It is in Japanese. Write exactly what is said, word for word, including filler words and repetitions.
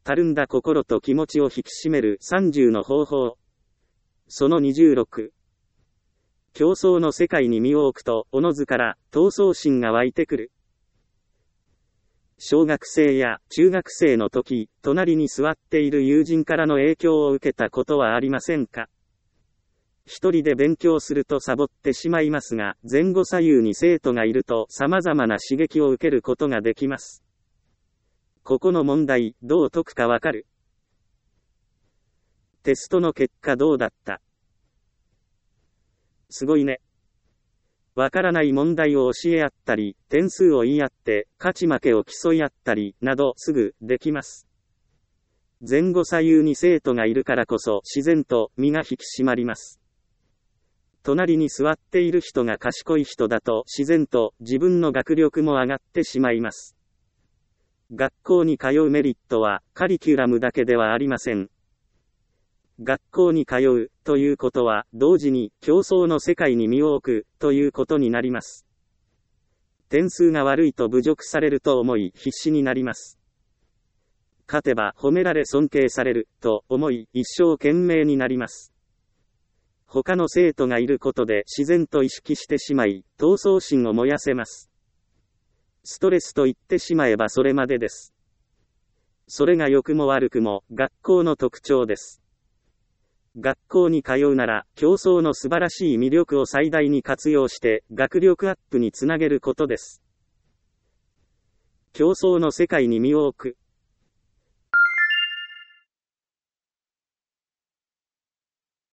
たるんだ心と気持ちを引き締めるさんじゅうの方法。そのにじゅうろく。競争の世界に身を置くと、おのずから闘争心が湧いてくる。小学生や中学生の時、隣に座っている友人からの影響を受けたことはありませんか？一人で勉強するとサボってしまいますが、前後左右に生徒がいると様々な刺激を受けることができます。ここの問題、どう解くかわかる？テストの結果どうだった？すごいね。わからない問題を教え合ったり、点数を言い合って、勝ち負けを競い合ったり、などすぐできます。前後左右に生徒がいるからこそ自然と身が引き締まります。隣に座っている人が賢い人だと自然と自分の学力も上がってしまいます。学校に通うメリットはカリキュラムだけではありません。学校に通うということは同時に競争の世界に身を置くということになります。点数が悪いと侮辱されると思い必死になります。勝てば褒められ尊敬されると思い一生懸命になります。他の生徒がいることで自然と意識してしまい、闘争心を燃やせます。ストレスと言ってしまえばそれまでです。それが良くも悪くも学校の特徴です。学校に通うなら、競争の素晴らしい魅力を最大に活用して、学力アップにつなげることです。競争の世界に身を置く。